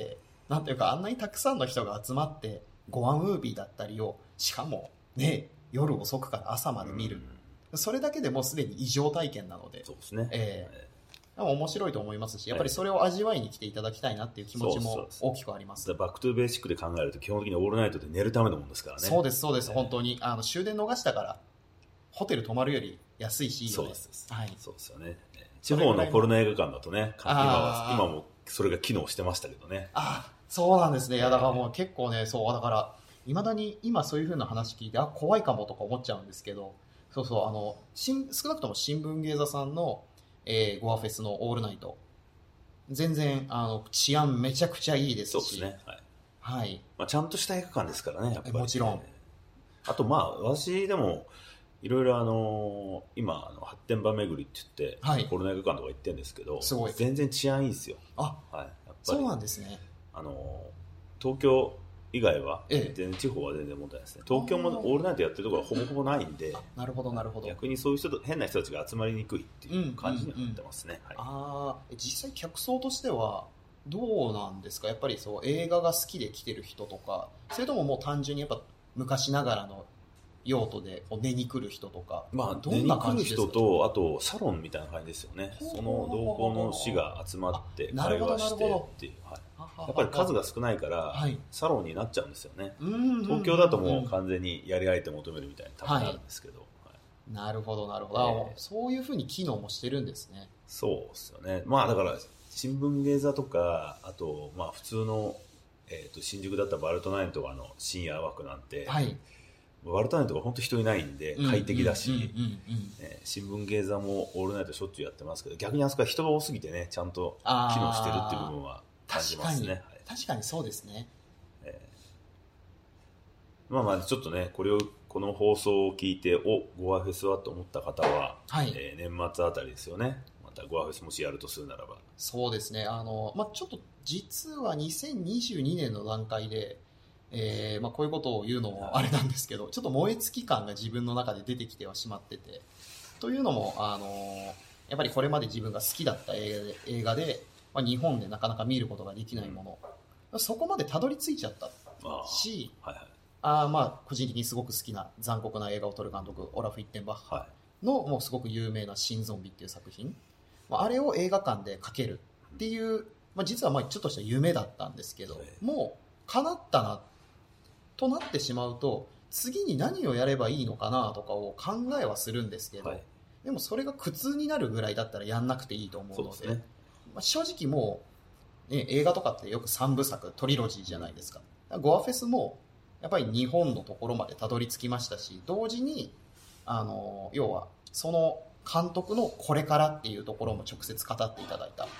なんていうか、あんなにたくさんの人が集まってゴアムービーだったりを、しかもね、夜遅くから朝まで見る、うん、それだけでもうすでに異常体験なので、 そうですね、 えーでも面白いと思いますし、やっぱりそれを味わいに来ていただきたいなっていう気持ちも大きくあります。 バックトゥーベーシックで考えると基本的にオールナイトで寝るためのものですからね。 そうですそうです、本当にあの終電逃したからホテル泊まるより安いしいいよね。 そうです、 はい、 そうですよね。地方のコロナ映画館だとね、今は今もそれが機能してましたけどね。 あ、そうなんですね。いやだからもう結構ね、そうだからいまだに今そういう風な話聞いて、あ、怖いかもとか思っちゃうんですけど、そうそう、あの少なくとも新聞芸座さんの、えー、ゴアフェスのオールナイト、全然あの治安めちゃくちゃいいですし、 そうですね、はい、 はい、 まあ、ちゃんとした映画館ですからね、やっぱり、ね、 もちろん。 あとまあ私でもいろいろあの今あの発展場巡りって言って、はい、コロナ映画館とか行ってるんですけど、すごい全然治安いいですよ。 あ、はい、やっぱりそうなんですね。 あの東京以外は、ええ、全然地方は全然問題ないですね。東京もオールナイトやってるところはほぼほぼないんで、 なるほどなるほど。 逆にそういう人と変な人たちが集まりにくいっていう感じになってますね。 ああ、実際客層としてはどうなんですか。やっぱりそう映画が好きで来てる人とか、それとももう単純にやっぱ昔ながらの用途で寝に来る人とか、 まあ、どんな感じですか。寝に来る人と、あとサロンみたいな感じですよね。その同行の士が集まって会話してっていう、はい、やっぱり数が少ないから、はい、サロンになっちゃうんですよね。東京だともう完全にやり相手求めるみたいに多分あるんですけど、はいはい、なるほどなるほど、えー、そういうふうに機能もしてるんですね。 そうですよね。まあだから新聞芸座とか、あとまあ普通の、えー、と新宿だったらバルトナインとかの深夜枠なんて、はい、バルトナインとか本当人いないんで快適だし、新聞芸座もオールナイトしょっちゅうやってますけど、逆にあそこは人が多すぎてね、ちゃんと機能してるっていう部分は感じますね。 確かに、はい、確かにそうですね。 えー、まあまあちょっとね、これをこの放送を聞いておゴアフェスはと思った方は、はい、えー、年末あたりですよね。またゴアフェスもしやるとするならば、 そうですね。あの、まあ、ちょっと実はにせんにじゅうにねんの段階で、えーまあ、こういうことを言うのもあれなんですけど、ちょっと燃え尽き感が自分の中で出てきてはしまってて、というのも、あのやっぱりこれまで自分が好きだった映画で、映画でまあ、日本でなかなか見ることができないもの、うん、そこまでたどり着いちゃったし、あ、はいはい、あまあ個人的にすごく好きな残酷な映画を撮る監督オラフ・イッテンバッハの、はい、もうすごく有名な新ゾンビっていう作品、まあ、あれを映画館で描けるっていう、まあ、実はまあちょっとした夢だったんですけど、もう叶ったなとなってしまうと、次に何をやればいいのかなとかを考えはするんですけど、はい、でもそれが苦痛になるぐらいだったらやんなくていいと思うの で, で、ね、まあ、正直もう、ね、映画とかってよくさんぶさくトリロジーじゃないですか。ゴアフェスもやっぱり日本のところまでたどり着きましたし、同時にあの要はその監督のこれからっていうところも直接語っていただいた、はい、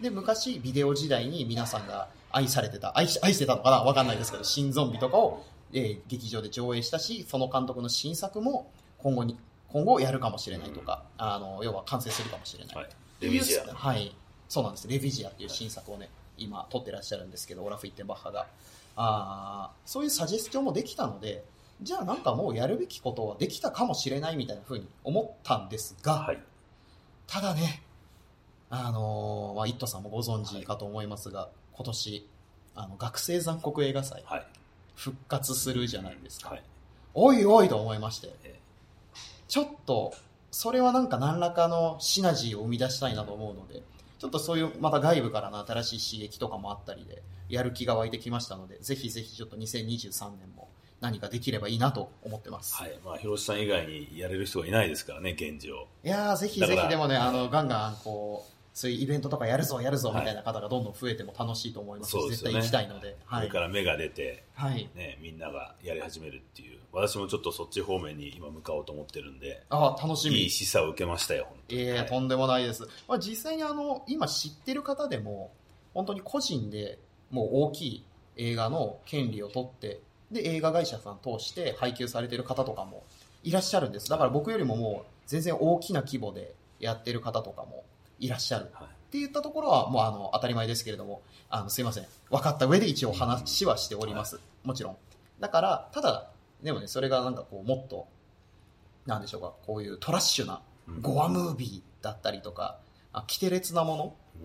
で昔ビデオ時代に皆さんが愛されてた 愛, 愛してたのかな分かんないですけど、新ゾンビとかを、えー、劇場で上映したし、その監督の新作も今後に今後やるかもしれないとか、うん、あの要は完成するかもしれない、はい、 レビジア、 はい、そうなんです。レビジアっていう新作をね今撮ってらっしゃるんですけど、オラフ・イッテンバッハがあそういうサジェスチョンもできたので、じゃあなんかもうやるべきことはできたかもしれないみたいな風に思ったんですが、はい、ただね、あのーまあ、イットさんもご存知かと思いますが、はい、今年あの学生残酷映画祭、はい、復活するじゃないですか、はい、おいおいと思いまして、えー、ちょっとそれはなんか何らかのシナジーを生み出したいなと思うので、ちょっとそういうまた外部からの新しい刺激とかもあったりでやる気が湧いてきましたので、ぜひぜひちょっとにせんにじゅうさんねんも何かできればいいなと思ってます。 はい、まあ広瀬さん以外にやれる人がいないですからね、現状。 いやーぜひぜひ、でもね、あのガンガンこうそういうイベントとかやるぞやるぞみたいな方がどんどん増えても楽しいと思いますし、はい、絶対行きたいので、 はい、これから芽が出て、はいね、みんながやり始めるっていう、私もちょっとそっち方面に今向かおうと思ってるんで、 あ楽しみ。 いい示唆を受けましたよ。本当に、 えーはい、とんでもないです。まあ、実際にあの今知ってる方でも本当に個人でもう大きい映画の権利を取ってで映画会社さん通して配給されてる方とかもいらっしゃるんです。だから僕よりももう全然大きな規模でやってる方とかもいらっしゃる、はい、っていったところはもうあの当たり前ですけれども、あのすいません分かった上で一応話はしております、はい、もちろん。だからただでもね、それがなんかこうもっとなんでしょうか、こういうトラッシュなゴアムービーだったりとか、あキテレツなものっ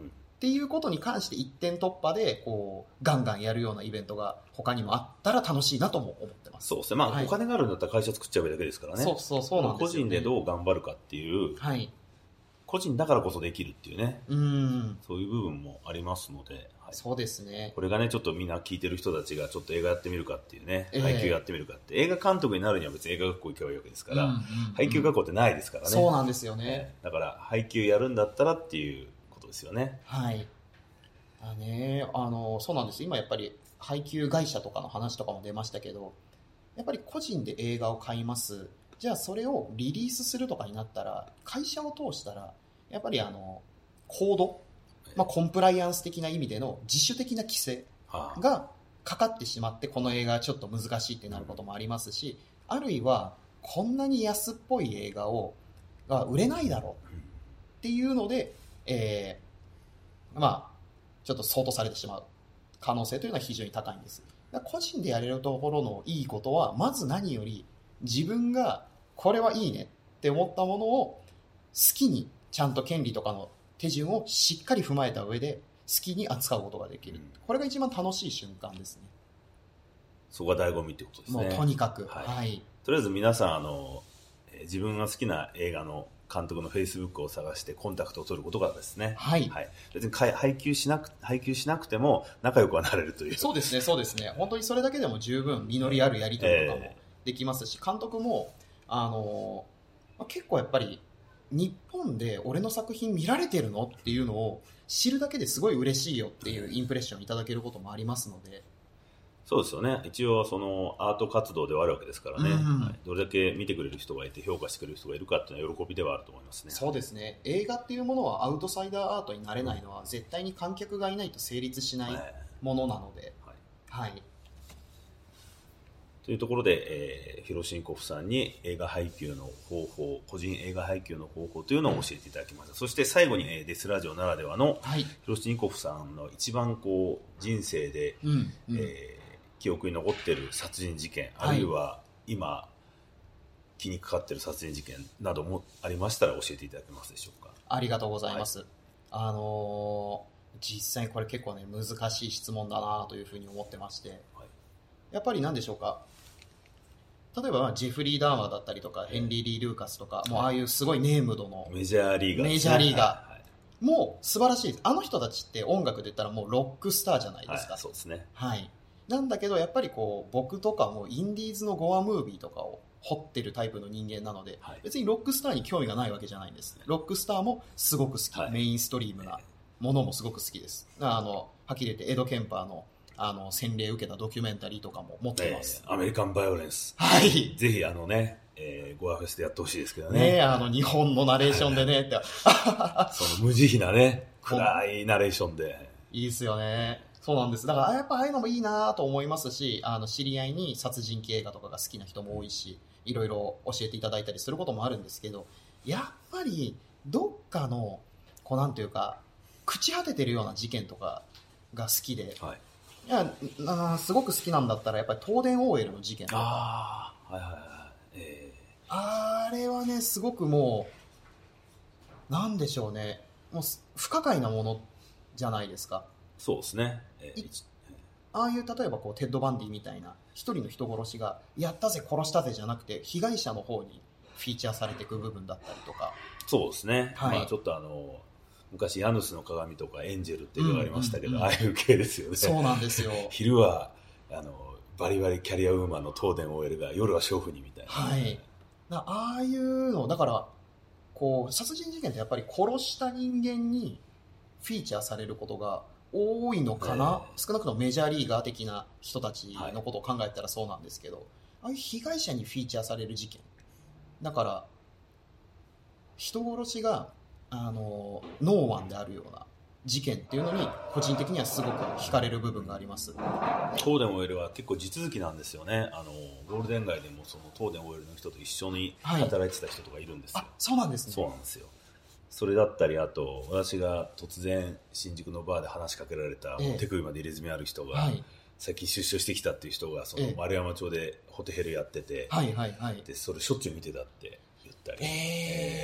っていうことに関して一点突破でこうガンガンやるようなイベントが他にもあったら楽しいなとも思ってます。 そうですね、まあはい、お金があるんだったら会社作っちゃうだけですからね。 そうそうそうなんですよね。 個人でどう頑張るかっていう、はい、個人だからこそできるっていうね、うんそういう部分もありますので、 はい、そうですね。 これがねちょっとみんな聞いてる人たちがちょっと映画やってみるかっていうね、えー、配給やってみるかって映画監督になるには別に映画学校行けばいいわけですから、うんうんうん、配給学校ってないですからね。 そうなんですよね、 えー、だから配給やるんだったらっていうことですよね。 はいあね、あのそうなんです。今やっぱり配給会社とかの話とかも出ましたけど、やっぱり個人で映画を買います。じゃあそれをリリースするとかになったら、会社を通したらやっぱりあのコード、まあ、コンプライアンス的な意味での自主的な規制がかかってしまって、この映画はちょっと難しいってなることもありますし、あるいはこんなに安っぽい映画をが売れないだろうっていうので、えー、まあちょっと相当されてしまう可能性というのは非常に高いんです。だから個人でやれるところのいいことは、まず何より自分がこれはいいねって思ったものを好きにちゃんと権利とかの手順をしっかり踏まえた上で好きに扱うことができる。これが一番楽しい瞬間ですね。 そこが醍醐味ってことですね。 もうとにかく、 はいはい、とりあえず皆さんあの自分が好きな映画の監督のフェイスブックを探してコンタクトを取ることがですね、はいはい、別に配給しなく配給しなくても仲良くはなれるという。 そうですね、そうですね。本当にそれだけでも十分実りあるやり取りとかもできますし、監督もあの結構やっぱり日本で俺の作品見られてるのっていうのを知るだけですごい嬉しいよっていうインプレッションいただけることもありますので。 そうですよね。一応そのアート活動ではあるわけですからね、うんはい、どれだけ見てくれる人がいて評価してくれる人がいるかっていうのは喜びではあると思いますね。 そうですね。映画っていうものはアウトサイダーアートになれないのは、うん、絶対に観客がいないと成立しないものなので、はい、はい、 というところで、えー、ヒロシンコフさんに映画配給の方法、個人映画配給の方法というのを教えていただきました。うん、そして最後に、えー、デスラジオならではの、はい、ヒロシンコフさんの一番こう人生で、うんうん、えー記憶に残っている殺人事件、あるいは今気にかかっている殺人事件などもありましたら教えていただけますでしょうか。 ありがとうございます。はい、あのー、実際これ結構ね難しい質問だなというふうに思ってまして、はい、やっぱり何でしょうか。例えばジェフリー・ダーマーだったりとかヘンリー・リー・ルーカスとか、もうああいうすごいネームドのメジャーリーガー、 メジャーリーガーもう素晴らしいです。あの人たちって音楽で言ったらもうロックスターじゃないですか。 はい、そうですね。 はい。なんだけどやっぱりこう僕とかもインディーズのゴアムービーとかを掘ってるタイプの人間なので、はい、別にロックスターに興味がないわけじゃないんです。ロックスターもすごく好き、はい、メインストリームなものもすごく好きです。あのはっきり言ってエド・ケンパーのあの洗礼を受けたドキュメンタリーとかも持ってます。 えー、アメリカンバイオレンス、 はい、 ぜひあのね、えー、ゴアフェスでやってほしいですけどね。 ねあの日本のナレーションでねってその無慈悲なね暗いナレーションでいいですよね。そうなんです。だからやっぱああいうのもいいなと思いますし、あの知り合いに殺人系映画とかが好きな人も多いし、いろいろ教えていただいたりすることもあるんですけど、やっぱりどっかのこうなんていうか朽ち果ててるような事件とかが好きで、はい、いやあすごく好きなんだったらやっぱり東電 オーエル の事件とか、 あー、はいはいはい、えー、 あれはねすごくもうなんでしょうね、もう不可解なものじゃないですか。 そうですね。えー、 ああいう例えばこうテッド・バンディみたいな一人の人殺しがやったぜ殺したぜじゃなくて被害者の方にフィーチャーされていく部分だったりとか。 そうですね、はい、まあ、ちょっとあの昔ヤヌスの鏡とかエンジェルっていうのがありましたけど、うんうんうん、ああいう系ですよね。 そうなんですよ。 昼はあのバリバリキャリアウーマンの東電 オーエル が夜は娼婦にみたいな、 はい、ああいうのだからこう殺人事件ってやっぱり殺した人間にフィーチャーされることが多いのかな、えー、少なくともメジャーリーガー的な人たちのことを考えたらそうなんですけど、はい、ああいう被害者にフィーチャーされる事件だから人殺しがあのノーマンであるような事件っていうのに個人的にはすごく惹かれる部分があります。 東電 オーエル は結構地続きなんですよね。あのゴールデン街でもその東電 オーエル の人と一緒に働いてた人とかいるんですよ、はい、 あ、そうなんですね。 そうなんですよ。それだったり、あと私が突然新宿のバーで話しかけられた、ええ、手首まで入れ墨ある人が、はい、最近出所してきたっていう人がその丸山町でホテルやってて、 はいはいはい、 でそれしょっちゅう見てたって言ったり、 えー、 で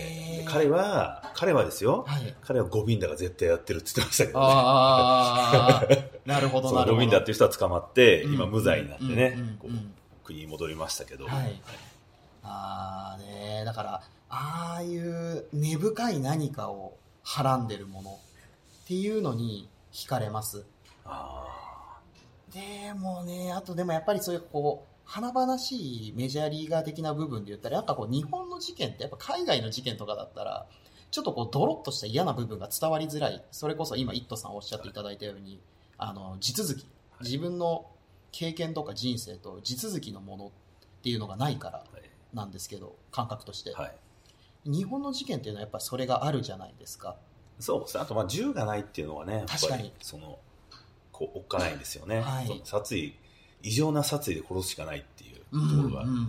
彼は彼はですよ、はい、彼はゴビンダが絶対やってるって言ってましたけどね。 あなるほどなるほど。 ゴビンダっていう人は捕まって、うん、今無罪になってね、うんうんこう国に戻りましたけど、はいはい、 あーね、だからああいう根深い何かをはらんでるものっていうのに惹かれます。あでもね、あとでもやっぱりそういうこう華々しいメジャーリーガー的な部分で言ったら、やっぱこう日本の事件ってやっぱ海外の事件とかだったらちょっとこうドロッとした嫌な部分が伝わりづらい。それこそ今イットさんおっしゃっていただいたように、あの地続き、自分の経験とか人生と地続きのものっていうのがないからなんですけど、感覚として、はい、日本の事件っていうのはやっぱそれがあるじゃないですか。 そうですね。あとまあ銃がないっていうのはね、やっぱり確かにそのこうおっかないんですよね、 はい、 その殺意異常な殺意で殺すしかないっていうところがある、うんうんうん、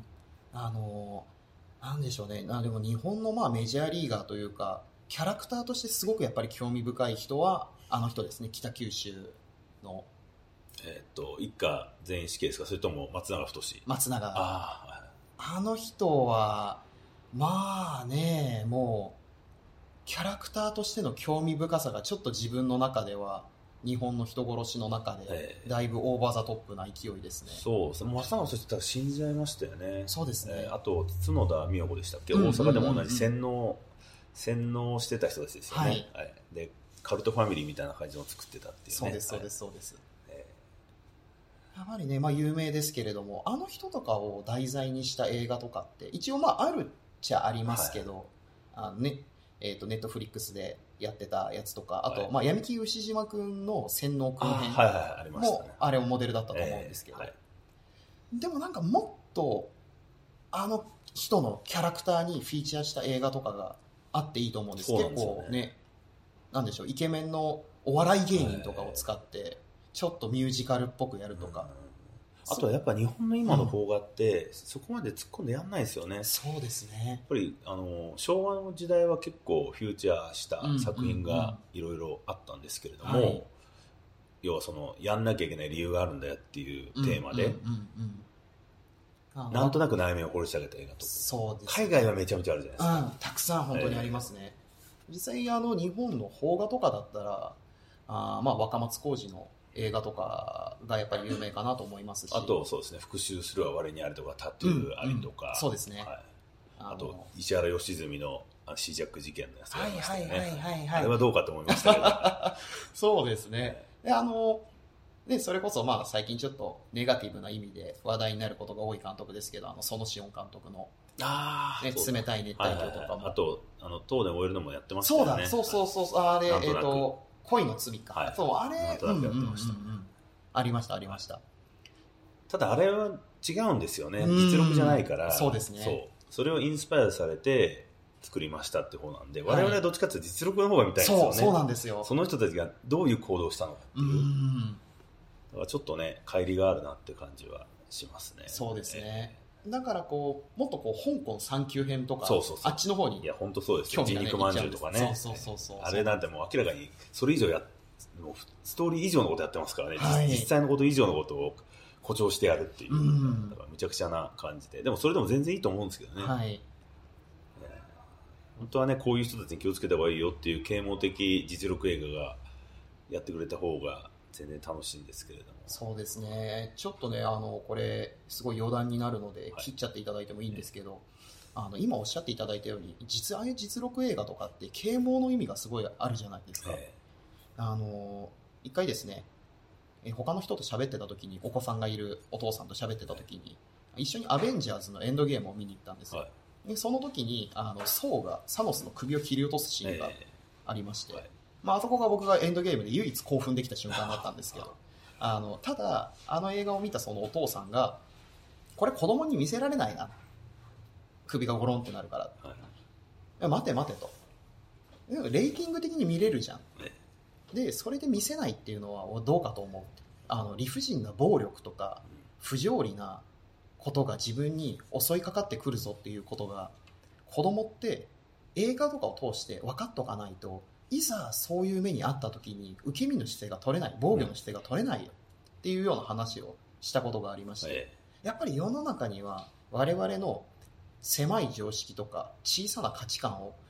あのなんでしょうね。あでも日本のまあメジャーリーガーというかキャラクターとしてすごくやっぱり興味深い人はあの人ですね。北九州のえっと一家全員死刑ですか、それとも松永太。 松永。 ああの人はまあね、もうキャラクターとしての興味深さがちょっと自分の中では日本の人殺しの中でだいぶオーバーザトップな勢いですね。 そうですね。松永太って死んじゃいましたよね。 そうですね、 えー、あと角田美代子でしたっけ、うんうんうんうん、大阪でも同じ洗脳洗脳してた人たちですよね、はいはい、でカルトファミリーみたいな感じのを作ってたっていうね。 そうですそうですそうです、はい、やはりね、まあ、有名ですけれども、あの人とかを題材にした映画とかって一応まああるっちゃありますけど、はい、あのねえー、とネットフリックスでやってたやつとか、あと、はい、まあ、闇金牛島くんの洗脳くん編もあれをモデルだったと思うんですけど、えーはい、でもなんかもっとあの人のキャラクターにフィーチャーした映画とかがあっていいと思うんです。結構ね、なんでしょう、イケメンのお笑い芸人とかを使ってちょっとミュージカルっぽくやるとか、 あとはやっぱ日本の今の邦画って、うん、そこまで突っ込んでやんないですよね。 そうですね。 やっぱりあの昭和の時代は結構フューチャーした作品がいろいろあったんですけれども、うんうんうん、要はそのやんなきゃいけない理由があるんだよっていうテーマで、うんうんうんうん、なんとなく内面を掘り下げた映画とか、そうですね、海外はめちゃめちゃあるじゃないですか、 うん、たくさん本当にありますね、えー、実際あの日本の邦画とかだったらあ、まあ、若松浩二の映画とかがやっぱり有名かなと思いますし、 あとそうですね、復讐するは我にありとかタトゥーありとか、うんうん、 そうですね、 はい、あと石原良純のシージャック事件のやつがありましたよね、 はいはいはいはいはい、 あれはどうかと思いましたけどそうですね、であのでそれこそまあ最近ちょっとネガティブな意味で話題になることが多い監督ですけど、あの園子温監督の、 あ、 ね、冷たい熱帯魚とかも、はいはいはい、 あとあの東電燃えるのもやってましたよね。 そうだ、そうそうそう、あれ、えーと恋の罪か、はい、そう、あれなんとなくやってました、うんうんうんうん、 ありましたありました。 ただあれは違うんですよね、実録じゃないから。 そうですね、 そう、それをインスパイアされて作りましたって方なんで、我々はどっちかっていうと実録の方が見たいんですよね。 そう、そうなんですよ。 その人たちがどういう行動をしたのかっていう、うん、だからちょっとね乖離があるなって感じはしますね。 そうですね、えー、だからこうもっとこう香港三級編とか、 そうそうそう、 あっちの方に、 いや本当そうですよ、人肉まんじゅうとかね、 そうそうそうそう、 あれなんてもう明らかにそれ以上やもうストーリー以上のことやってますからね、 はい、 実際のこと以上のことを誇張してやるっていう、うん、だからむちゃくちゃな感じで、でもそれでも全然いいと思うんですけどね、 はい、 本当はねこういう人たちに気をつけた方がいいよっていう啓蒙的実力映画がやってくれた方が全然楽しいんですけれども。 そうですね、ちょっとねあのこれすごい余談になるので切っちゃっていただいてもいいんですけど、はい、あの今おっしゃっていただいたように実ああいう実録映画とかって啓蒙の意味がすごいあるじゃないですか、えー、あの一回ですねえ他の人と喋ってた時に、お子さんがいるお父さんと喋ってた時に一緒にアベンジャーズのエンドゲームを見に行ったんですよ、はい、でその時にあのソーがサノスの首を切り落とすシーンがありまして、えーはい、まあ、あそこが僕がエンドゲームで唯一興奮できた瞬間だったんですけどあのただあの映画を見たそのお父さんがこれ子供に見せられないな、首がゴロンってなるから、はい、いや待て待てと、レイティング的に見れるじゃん、でそれで見せないっていうのはどうかと思う。あの理不尽な暴力とか不条理なことが自分に襲いかかってくるぞっていうことが子供って映画とかを通して分かっとかないと、いざそういう目にあった時に受け身の姿勢が取れない、防御の姿勢が取れないよっていうような話をしたことがありまして、やっぱり世の中には我々の狭い常識とか小さな価値観を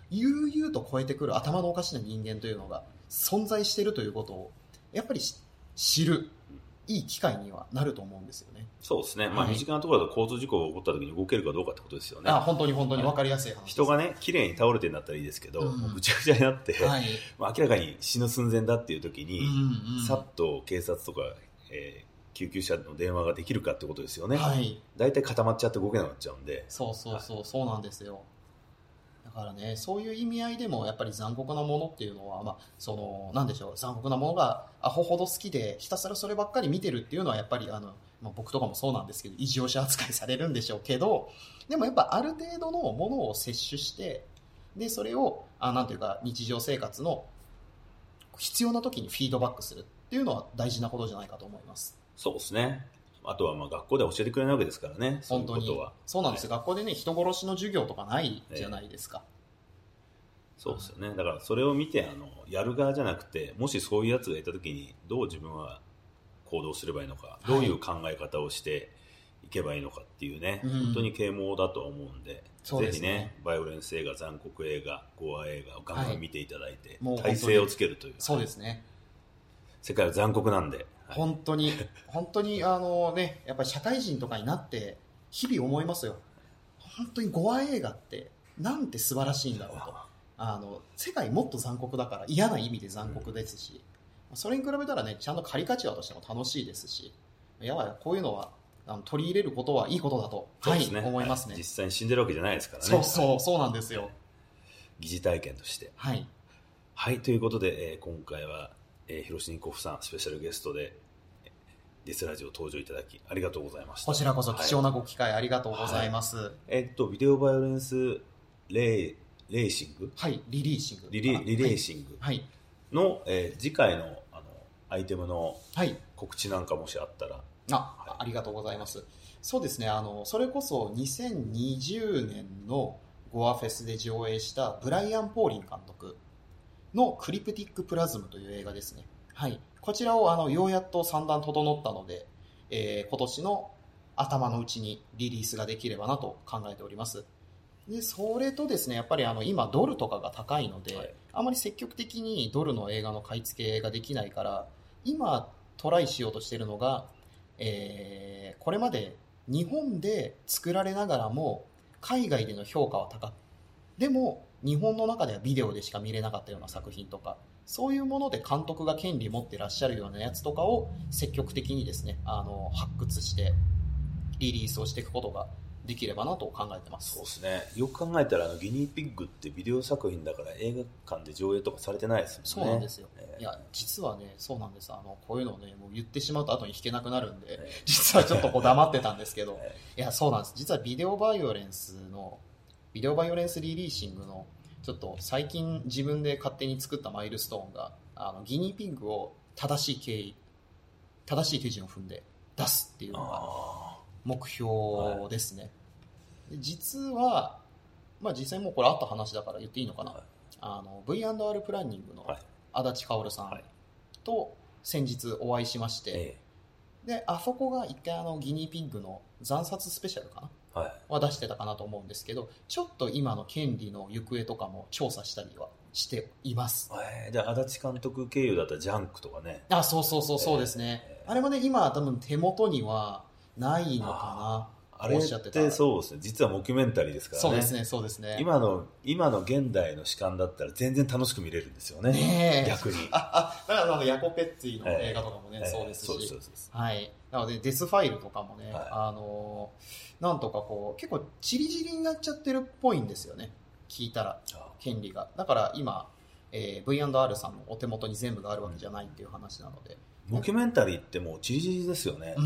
悠々と超えてくる頭のおかしな人間というのが存在しているということをやっぱり知るいい機会にはなると思うんですよね。 そうですね、まあ、身近なところだと交通事故が起こった時に動けるかどうかってことですよね。 あ、本当に本当に分かりやすい話です。 人がね綺麗に倒れてるんだったらいいですけど、うん、もうぐちゃぐちゃになって、はい、まあ、明らかに死ぬ寸前だっていう時に、うんうん、さっと警察とか、えー、救急車の電話ができるかってことですよね。はい、だいたい固まっちゃって動けなくなっちゃうんで。 そうそうそう、はい、そうなんですよ。だからね、そういう意味合いでもやっぱり残酷なものっていうのは、まあ、そのなんでしょう、残酷なものがアホほど好きでひたすらそればっかり見てるっていうのはやっぱりあの、まあ、僕とかもそうなんですけど異常者扱いされるんでしょうけど、でもやっぱある程度のものを摂取してでそれをあなんていうか日常生活の必要な時にフィードバックするっていうのは大事なことじゃないかと思います。 そうですね。あとはまあ学校では教えてくれないわけですからね。 本当にそういうことはそうなんですよ、はい、学校でね人殺しの授業とかないじゃないですか、 えー、そうですよね。だからそれを見てあのやる側じゃなくて、もしそういうやつがいた時にどう自分は行動すればいいのか、はい、どういう考え方をしていけばいいのかっていうね、うん、本当に啓蒙だと思うんで、 そうですね、 ぜひねバイオレンス映画、残酷映画、ゴア映画をガンガン見ていただいて、はい、体制をつけるという。 そうですね、 世界は残酷なんで、 本当に本当にあのね、やっぱり社会人とかになって日々思いますよ。本当にゴア映画ってなんて素晴らしいんだろうと。あの世界もっと残酷だから嫌な意味で残酷ですし、うん、それに比べたらねちゃんとカリカチュアとしても楽しいですし、やばいこういうのはあの取り入れることはいいことだと、 そうですね、 はい、思いますね、 はい、実際に死んでるわけじゃないですからね。 そうそうそうなんですよ。 疑似体験として、 はい、 はい、ということで、えー、今回はえー、広瀬ニコフさんスペシャルゲストでデスラジオ登場いただきありがとうございました。 こちらこそ貴重なご機会ありがとうございます、はい、 えっとビデオバイオレンスレイレーシング、 はい、リリーシングリリリレーシングの、はい、えー、次回の、あのアイテムの告知なんかもしあったら、はい、 あ、はい、ありがとうございます。そうですね、あのそれこそにせんにじゅうねんのゴアフェスで上映したブライアン・ポーリン監督のクリプティックプラズムという映画ですね。はい、こちらをあのようやっと三段整ったので、えー、今年の頭のうちにリリースができればなと考えております。でそれとですね、やっぱりあの今ドルとかが高いので、はい、あまり積極的にドルの映画の買い付けができないから、今トライしようとしているのが、えー、これまで日本で作られながらも海外での評価は高く、でも日本の中ではビデオでしか見れなかったような作品とか、そういうもので監督が権利持ってらっしゃるようなやつとかを積極的にですね、あの発掘してリリースをしていくことができればなと考えてます。 そうですね、よく考えたらあのギニーピッグってビデオ作品だから映画館で上映とかされてないですもんね。 そうなんですよ、えー、いや実はねそうなんです。あのこういうのをねもう言ってしまうと後に弾けなくなるんで、えー、実はちょっとこう黙ってたんですけど、えー、いやそうなんです。実はビデオバイオレンスのビデオバイオレンスリリーシングのちょっと最近自分で勝手に作ったマイルストーンが、あのギニーピッグを正しい経緯正しい手順を踏んで出すっていうのが目標ですね。で実は、まあ、実際もうこれあった話だから言っていいのかな、はい、あの ブイアンドアール プランニングの足立薫さんと先日お会いしまして、はい、であそこが一回あのギニーピッグの惨殺スペシャルかな、はい、は出してたかなと思うんですけど、ちょっと今の権利の行方とかも調査したりはしています。 えー、じゃあ足立監督経由だったらジャンクとかね。 あ、そうそうそうそうですね、えー、あれもね今多分手元にはないのかな。 あれってそうですね、実はモキュメンタリーですからね。 そうですねそうですね。 今の今の現代の視点だったら全然楽しく見れるんですよね。ね逆に。 ああだからあのヤコペッツィの映画とかもね、えー、そうですし、えー、そうですそうです。はい。なのでデスファイルとかもね、はい、あのなんとかこう結構チリチリになっちゃってるっぽいんですよね。聞いたら権利が。だから今、えー、ブイアンドアール さんのお手元に全部があるわけじゃないっていう話なので。 モキュメンタリーってもうチリチリですよね。うん、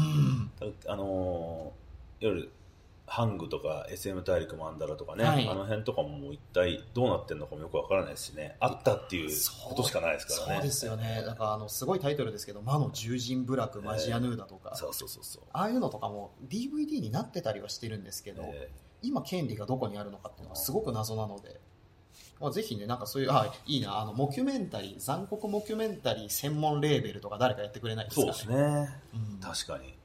あのーいわゆるハングとか エスエム 大陸マンダラとかね、はい、あの辺とかももう一体どうなってるのかもよくわからないですしね、あったっていうことしかないですからね。 そうですよね。だからあのすごいタイトルですけど、魔の獣人部落マジアヌーダとか、えー、そうそうそうそう、ああいうのとかも ディーブイディー になってたりはしてるんですけど、えー、今権利がどこにあるのかっていうのはすごく謎なので、まあ、ぜひねなんかそういうあいいなあのモキュメンタリー残酷モキュメンタリー専門レーベルとか誰かやってくれないですかね。 そうですね、うん、確かに。えー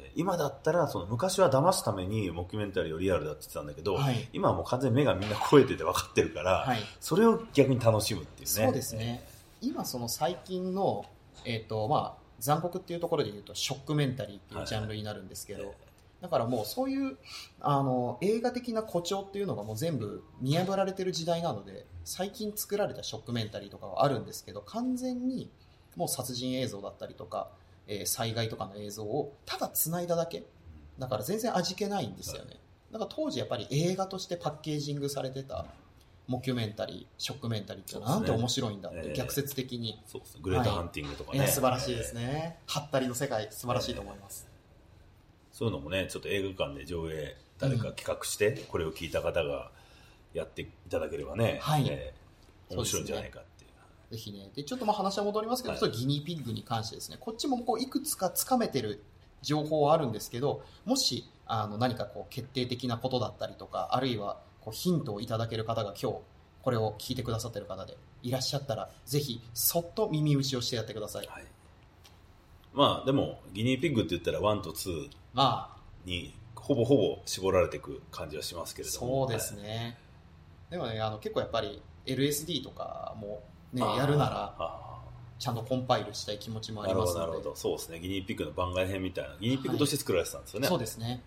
ー、今だったらその昔は騙すためにモキュメンタリーをリアルだって言ってたんだけど、はい、今はもう完全に目がみんな超えてて分かってるから、はい、それを逆に楽しむっていうね。 そうですね。今その最近の、えーとまあ、残酷っていうところで言うとショックメンタリーっていうジャンルになるんですけど、はいはい、だからもうそういうあの映画的な誇張っていうのがもう全部見破られてる時代なので、最近作られたショックメンタリーとかはあるんですけど、完全にもう殺人映像だったりとか、えー、災害とかの映像をただ繋いだだけだから全然味気ないんですよね。だから当時やっぱり映画としてパッケージングされてたモキュメンタリー、ショックメンタリーっていうのはなんて面白いんだって、逆説的に、 そうですね、グレートハンティングとかね、 はい、素晴らしいですね。ハッタリの世界素晴らしいと思います。 そういうのもね、ちょっと映画館で上映誰か企画して、うん、これを聞いた方がやっていただければね、はい、えー、面白いんじゃないかっていう。 ぜひね。でちょっとまあ話は戻りますけど、はい、ギニーピッグに関してですね、こっちもこういくつかつかめてる情報はあるんですけど、もしあの何かこう決定的なことだったりとか、あるいはこうヒントをいただける方が今日これを聞いてくださっている方でいらっしゃったら、ぜひそっと耳打ちをしてやってください。はい、 まあでもギニーピッグって言ったらワンとツーにほぼほぼ絞られていく感じはしますけれども。 そうですね。はい、でもね、あの結構やっぱり エルエスディー とかもねやるならちゃんとコンパイルしたい気持ちもありますので。 なるほどなるほど。そうですね。ギニーピッグの番外編みたいな、ギニーピッグとして作られてたんですよね。はい、 そうですね。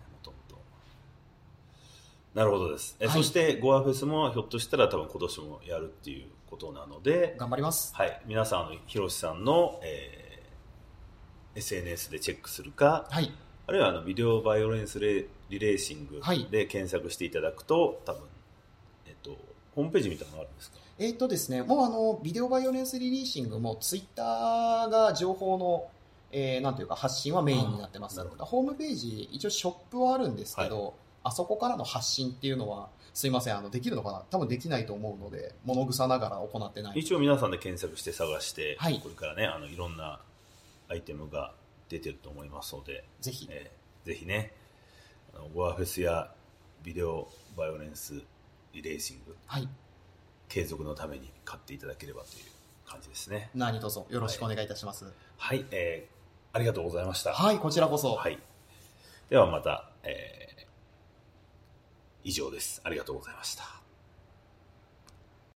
なるほどです。え、はい、そしてゴアフェスもひょっとしたら多分今年もやるっていうことなので、 頑張ります。 はい、皆さん、あのひろしさんの、えー、エスエヌエス でチェックするか、はい、あるいはあのビデオバイオレンスレリレーシングで検索していただくと、多分、えっと、ホームページみたいなのがあるんですか？ えーっとですね、もうあのビデオバイオレンスリレーシングもツイッターが情報の、えー、なんていうか発信はメインになってます。ホームページ一応ショップはあるんですけど、はい、あそこからの発信っていうのはすいません、あのできるのかな、多分できないと思うので物臭ながら行ってない。 一応皆さんで検索して探して、はい、これからね、あのいろんなアイテムが出てると思いますので、 ぜひ、 えー、ぜひね、あのゴアフェスやビデオバイオレンスリレーシング、はい、継続のために買っていただければという感じですね。 何卒よろしくお願いいたします。 はい、はい、えー、ありがとうございました。 はい、こちらこそ。 はい、ではまた、えー、以上です。ありがとうございました。